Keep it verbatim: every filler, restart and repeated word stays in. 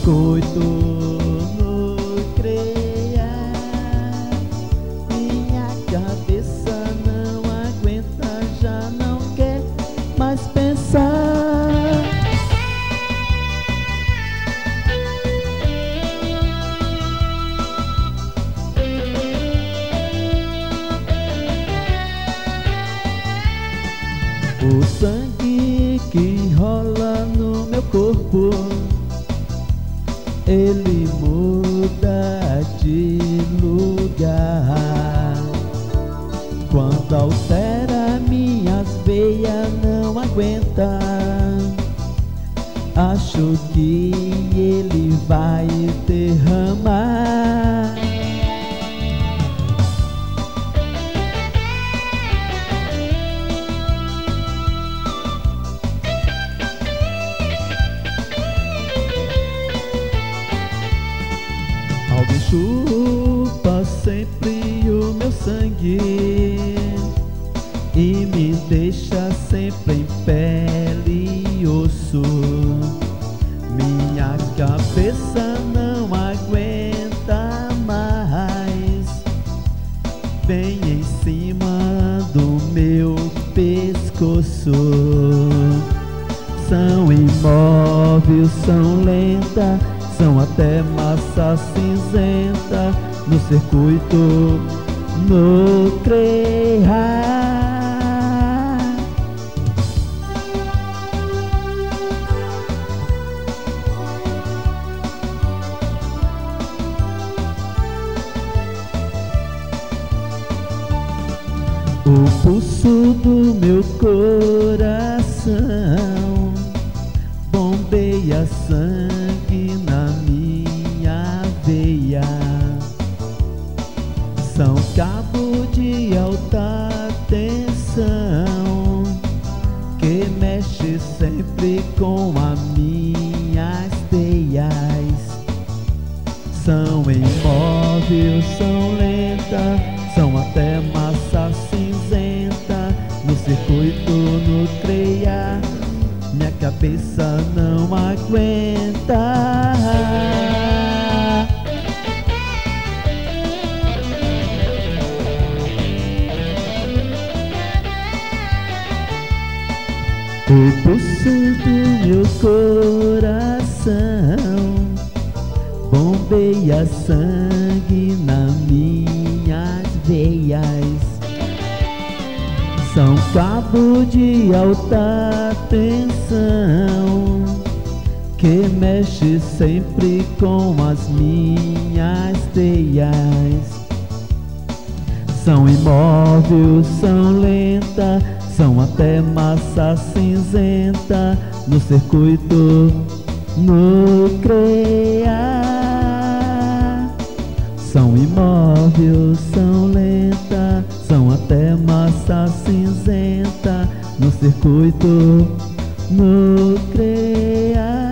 circuito nuclear. Minha cabeça não aguenta, já não quer mais pensar. O sangue que rola no meu corpo, ele muda de lugar. Quando altera, minhas veias não aguenta. Acho que ele vai derramar. Alguém chupa sempre o meu sangue e me deixa sempre em pele e osso. Minha cabeça não aguenta mais, bem em cima do meu pescoço. São imóveis, são lentas, são até massa cinzenta no circuito nuclear. O pulso do meu coração bombeia sangue na minha veia. São cabos de alta tensão que mexe sempre com as minhas teias. São imóveis, são lentas, são até massa cinzenta no circuito nuclear. Minha cabeça não aguenta. O pulso do meu coração bombeia sangue nas minhas veias. São cabos de alta tensão que mexe sempre com as minhas teias. São imóveis, são lentas, são até massa cinzenta no circuito nuclear. São imóveis, são lentas, são até massa cinzenta no circuito nuclear.